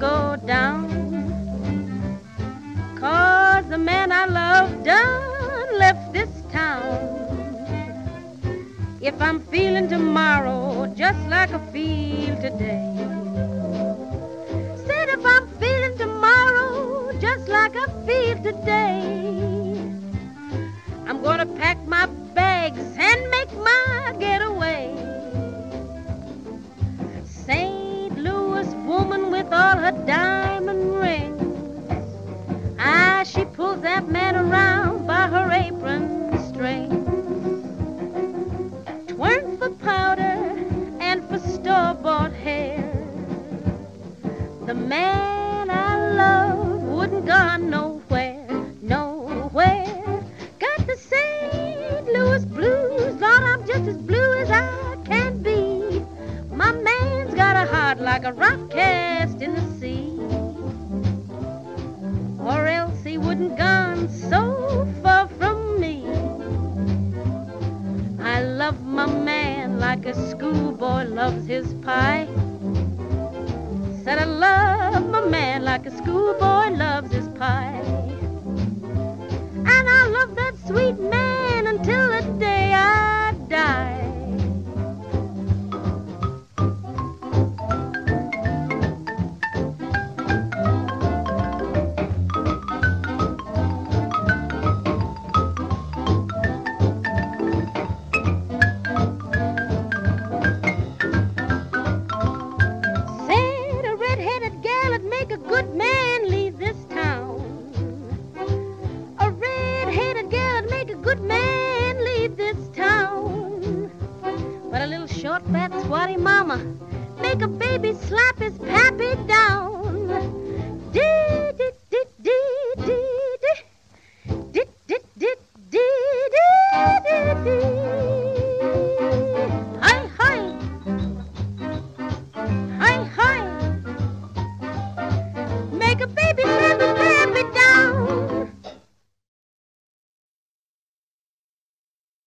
go down, 'cause the man I love done left this town. If I'm feeling tomorrow just like I feel today, said if I'm feeling tomorrow just like I feel today, I'm gonna pack my bags and make my getaway. St. Louis woman with all her diamond rings, she pulls that man around by her apron strings. 'Tweren't for powder and for store-bought hair, the man I love wouldn't gone nowhere, nowhere. Got the St. Louis blues, Lord, I'm just as blue as I can be. My man's got a heart like a rock cast in the sea, or else he wouldn't gone so far from me. I love my man like a schoolboy loves his pie. Said I love my man like a schoolboy loves his pie. And I love that sweet man until the day I die. Make a good man leave this town. A red-headed gal would make a good man leave this town. But a little short, fat, swatty mama make a baby slap his pappy down. Dear